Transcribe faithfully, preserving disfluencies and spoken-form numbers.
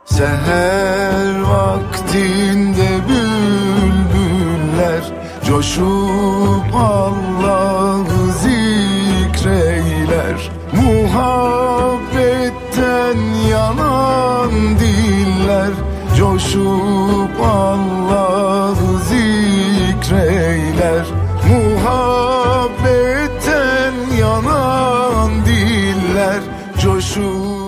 Seher vaktinde bülbüller coşup Allah'ı zikreyler. Muhabbetten yanan diller coşup Allah'ı zikreyler. Muhabbetten yanan diller coşup